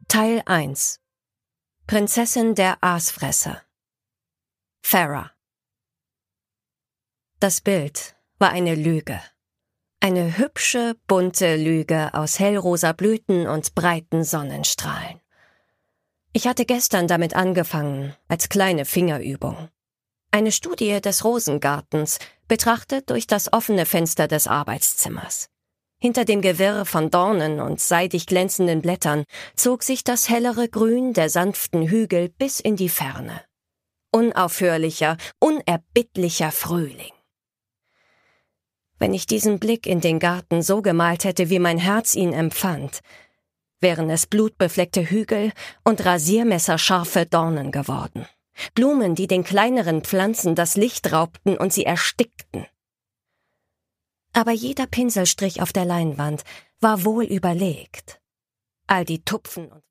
Teil 1 Prinzessin der Aasfresser. Farah. Das Bild war eine Lüge. Eine hübsche, bunte Lüge aus hellrosa Blüten und breiten Sonnenstrahlen. Ich hatte gestern damit angefangen, als kleine Fingerübung. Eine Studie des Rosengartens, betrachtet durch das offene Fenster des Arbeitszimmers. Hinter dem Gewirr von Dornen und seidig glänzenden Blättern zog sich das hellere Grün der sanften Hügel bis in die Ferne. Unaufhörlicher, unerbittlicher Frühling. Wenn ich diesen Blick in den Garten so gemalt hätte, wie mein Herz ihn empfand, wären es blutbefleckte Hügel und rasiermesserscharfe Dornen geworden. Blumen, die den kleineren Pflanzen das Licht raubten und sie erstickten. Aber jeder Pinselstrich auf der Leinwand war wohl überlegt. All die Tupfen und